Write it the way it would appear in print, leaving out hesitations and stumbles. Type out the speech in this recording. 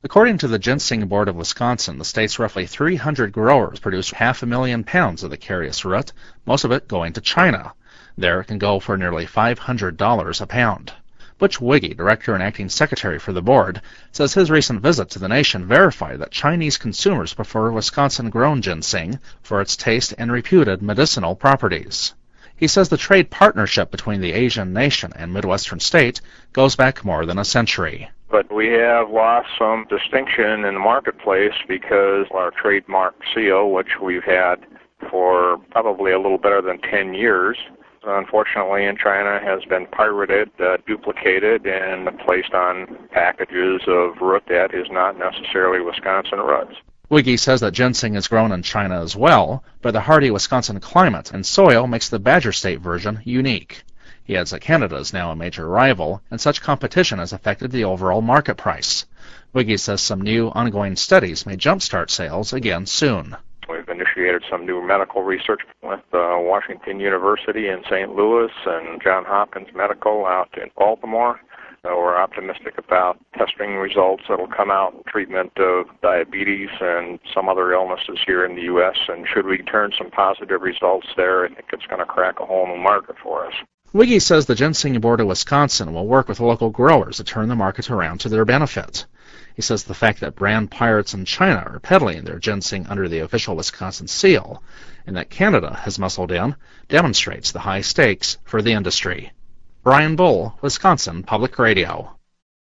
According to the Ginseng Board of Wisconsin, the state's roughly 300 growers produce 500,000 pounds of the carious root, most of it going to China. There it can go for nearly $500 a pound. Butch Wiggy, director and acting secretary for the board, says his recent visit to the nation verified that Chinese consumers prefer Wisconsin-grown ginseng for its taste and reputed medicinal properties. He says the trade partnership between the Asian nation and Midwestern state goes back more than a century. But we have lost some distinction in the marketplace because our trademark seal, which we've had for probably a little better than 10 years, unfortunately in China has been pirated, duplicated, and placed on packages of root that is not necessarily Wisconsin roots. Wiggy says that ginseng is grown in China as well, but the hardy Wisconsin climate and soil makes the Badger State version unique. He adds that Canada is now a major rival, and such competition has affected the overall market price. Wiggy says some new ongoing studies may jumpstart sales again soon. We've initiated some new medical research with Washington University in St. Louis and Johns Hopkins Medical out in Baltimore. We're optimistic about testing results that will come out in treatment of diabetes and some other illnesses here in the U.S. And should we turn some positive results there, I think it's going to crack a whole new market for us. Wiggy says the Ginseng Board of Wisconsin will work with local growers to turn the market around to their benefit. He says the fact that brand pirates in China are peddling their ginseng under the official Wisconsin seal, and that Canada has muscled in, demonstrates the high stakes for the industry. Brian Bull, Wisconsin Public Radio.